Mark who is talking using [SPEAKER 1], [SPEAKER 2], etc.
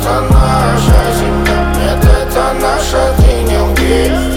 [SPEAKER 1] это наша земля. Нет, это наша, ты не лги.